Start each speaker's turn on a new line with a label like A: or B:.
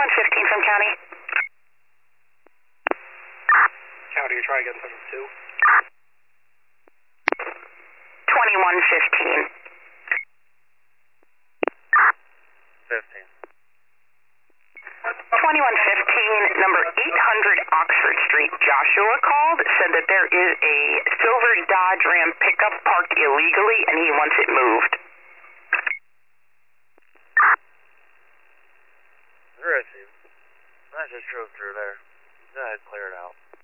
A: 2115 from County.
B: County, you're trying to get in touch with 2?
A: 2115.
C: 15.
A: 2115, number 800 Oxford Street. Joshua called, said that there is a silver Dodge Ram pickup parked illegally and he wants it moved.
C: Where is he? I just drove through there. Go ahead, clear it out.